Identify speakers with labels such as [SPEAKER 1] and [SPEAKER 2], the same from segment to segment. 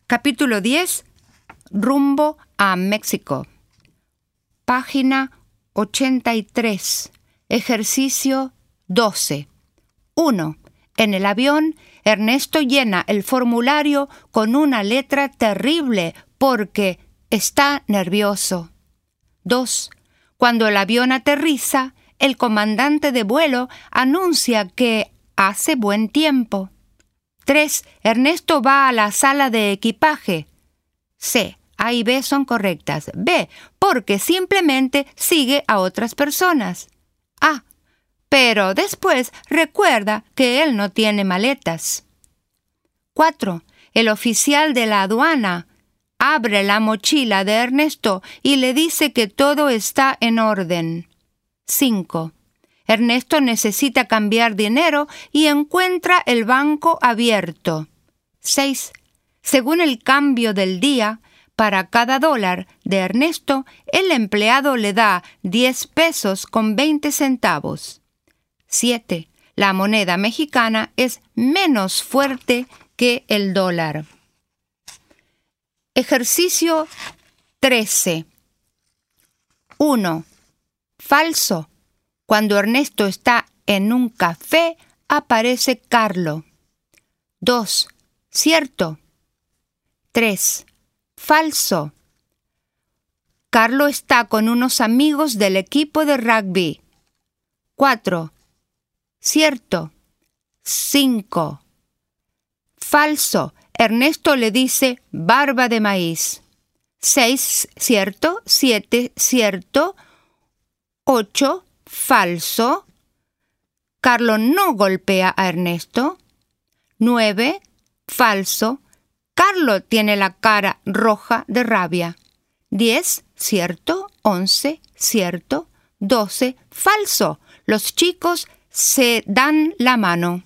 [SPEAKER 1] Capítulo 10. Rumbo a México. Página 83. Ejercicio 12. 1. En el avión, Ernesto llena el formulario con una letra terrible porque está nervioso. 2. Cuando el avión aterriza, el comandante de vuelo anuncia que hace buen tiempo. 3. Ernesto va a la sala de equipaje. C. A y B son correctas. B. Porque simplemente sigue a otras personas. A. Pero después recuerda que él no tiene maletas. 4. El oficial de la aduana abre la mochila de Ernesto y le dice que todo está en orden. 5. Ernesto necesita cambiar dinero y encuentra el banco abierto. 6. Según el cambio del día, para cada $1 de Ernesto, el empleado le da 10 pesos con 20 centavos. 7. La moneda mexicana es menos fuerte que el dólar. Ejercicio 13. 1. Falso. Cuando Ernesto está en un café, aparece Carlo. 2. Cierto. 3. Falso. Carlo está con unos amigos del equipo de rugby. 4. Cierto. 5. Falso. Ernesto le dice barba de maíz. 6. Cierto. 7. Cierto. 8. Falso. Carlo no golpea a Ernesto. 9. Falso. Carlo tiene la cara roja de rabia. 10. Cierto. 11. Cierto. 12. Falso. Los chicos se dan la mano.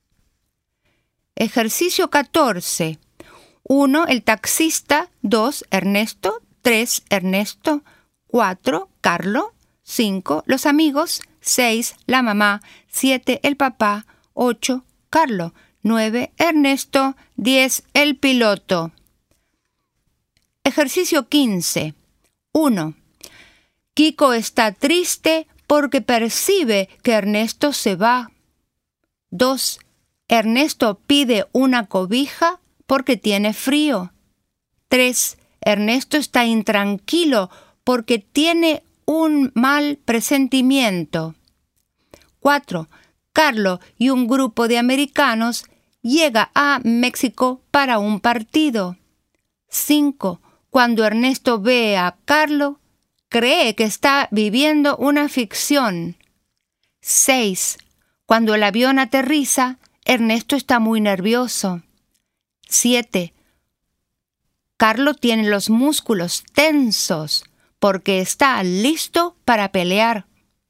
[SPEAKER 1] Ejercicio 14. 1. El taxista. 2. Ernesto. 3. Ernesto. 4. Carlo. 5. Los amigos. 6. La mamá. 7. El papá. 8. Carlo. 9. Ernesto. 10. El piloto. Ejercicio 15. 1. Kiko está triste porque percibe que Ernesto se va. 2. Ernesto pide una cobija porque tiene frío. 3. Ernesto está intranquilo porque tiene un mal presentimiento. 4. Carlo y un grupo de americanos llega a México para un partido. 5. Cuando Ernesto ve a Carlo, cree que está viviendo una ficción. 6. Cuando el avión aterriza, Ernesto está muy nervioso. 7. Carlo tiene los músculos tensos porque está listo para pelear.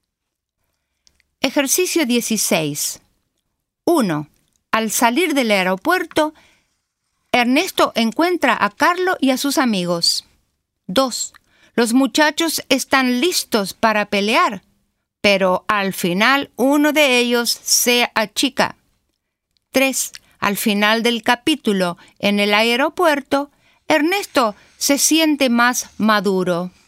[SPEAKER 1] Ejercicio 16. 1. Al salir del aeropuerto, Ernesto encuentra a Carlo y a sus amigos. 2. Los muchachos están listos para pelear, pero al final uno de ellos se achica. 3. Al final del capítulo, en el aeropuerto, Ernesto se siente más maduro.